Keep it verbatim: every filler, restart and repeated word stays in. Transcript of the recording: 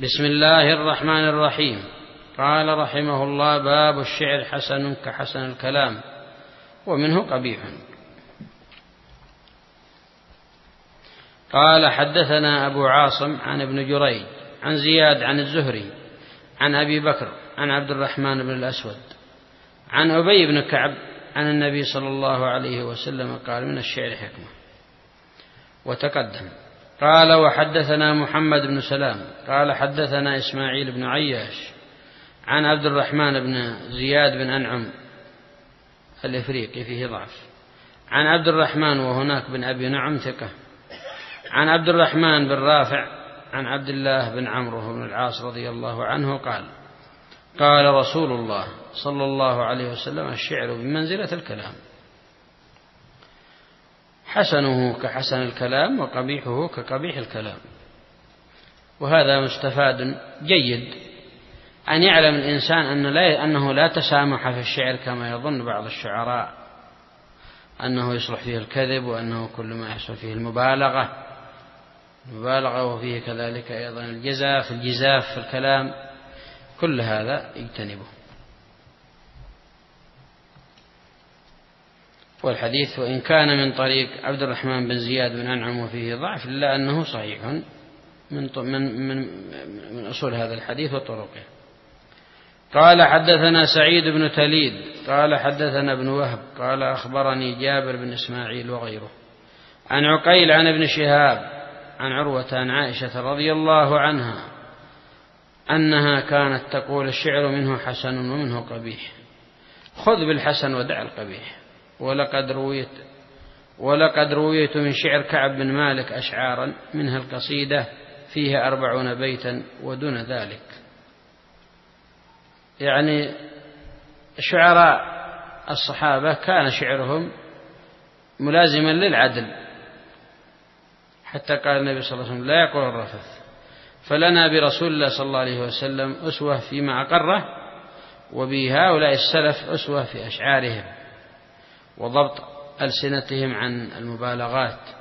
بسم الله الرحمن الرحيم. قال رحمه الله: باب الشعر حسن كحسن الكلام ومنه قبيح. قال: حدثنا أبو عاصم عن ابن جريج عن زياد عن الزهري عن أبي بكر عن عبد الرحمن بن الأسود عن أبي بن كعب عن النبي صلى الله عليه وسلم قال: من الشعر حكمة. وتقدم. قال: وحدثنا محمد بن سلام قال: حدثنا إسماعيل بن عياش عن عبد الرحمن بن زياد بن أنعم الإفريقي فيه ضعف، عن عبد الرحمن وهناك بن أبي نعم ثقة، عن عبد الرحمن بن رافع عن عبد الله بن عمرو بن العاص رضي الله عنه قال: قال رسول الله صلى الله عليه وسلم: الشعر بمنزلة الكلام، حسنه كحسن الكلام وقبيحه كقبيح الكلام. وهذا مستفاد جيد، أن يعلم الإنسان أن لا أنه لا تسامح في الشعر كما يظن بعض الشعراء أنه يصلح فيه الكذب، وأنه كل ما يحصل فيه المبالغة المبالغة وفيه كذلك أيضا الجزاف الجزاف في الكلام. كل هذا يجتنبه. والحديث وإن كان من طريق عبد الرحمن بن زياد بن أنعم وفيه ضعف، إلا أنه صحيح من من من من أصول هذا الحديث وطرقه. قال: حدثنا سعيد بن تليد قال: حدثنا ابن وهب قال: أخبرني جابر بن إسماعيل وغيره عن عقيل عن ابن شهاب عن عروة عن عائشة رضي الله عنها أنها كانت تقول: الشعر منه حسن ومنه قبيح، خذ بالحسن ودع القبيح. ولقد رويت ولقد رويت من شعر كعب بن مالك أشعارا، منها القصيدة فيها أربعون بيتا ودون ذلك. يعني شعراء الصحابة كان شعرهم ملازما للعدل، حتى قال النبي صلى الله عليه وسلم: لا يقول الرفث. فلنا برسول الله صلى الله عليه وسلم أسوة فيما أقره، وبهؤلاء السلف أسوة في أشعارهم وضبط ألسنتهم عن المبالغات.